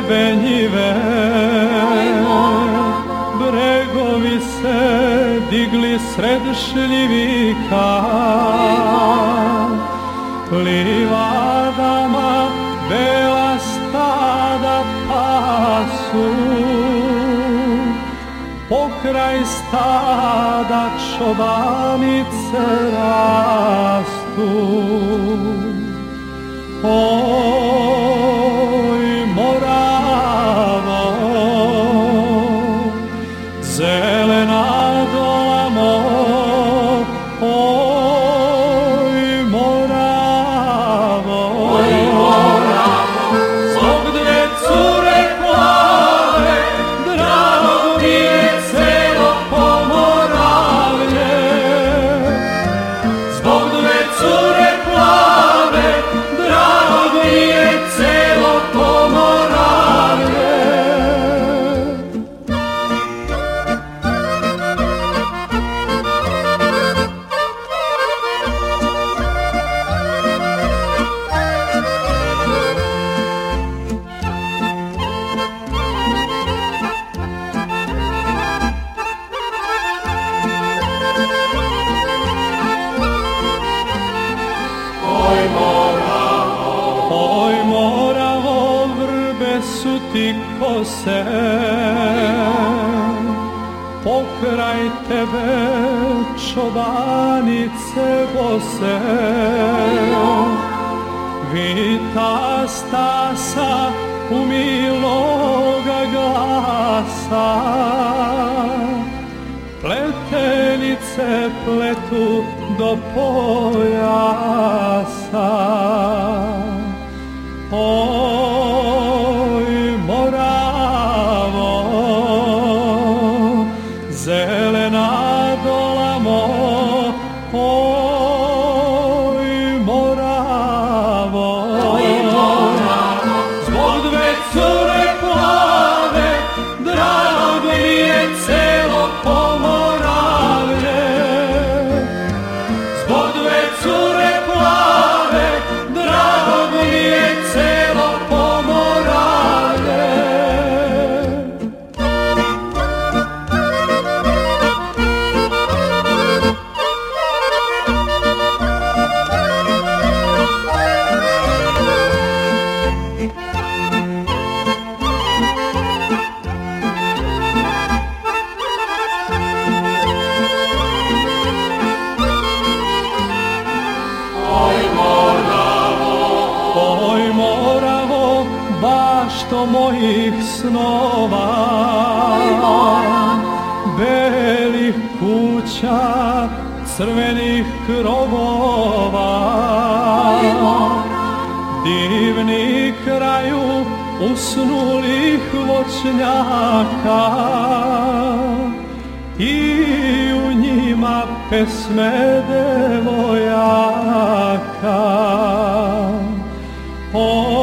vrbe njive, bregovi se digli sred šljivika, livadama bela stada pasu, pokraj stada čobanice rastu. Oj, Moravo, zelena dolamo, oj, Moravo, zbog dve cure plave, drago mi je celo Pomoravlje. Zbog dve cure plave, drago mi je celo Pomoravlje. Oj, Moravo, vrbe su ti kose, pokraj tebe čobanice bose, vita stasa umiloga glasa, pletenice pletu do pojasa. Oj, Moravo, zelena dolamo, oj, Moravo, zbog dve cure plave, drago mi je celo Pomoravlje. Zbog dve cure plave, drago mi je celo Pomoravlje. Oj, Moravo, bašto mojih snova, belih kuća, crvenih krovova, divni kraju usnulih voćnjaka i u njima pesme devojaka.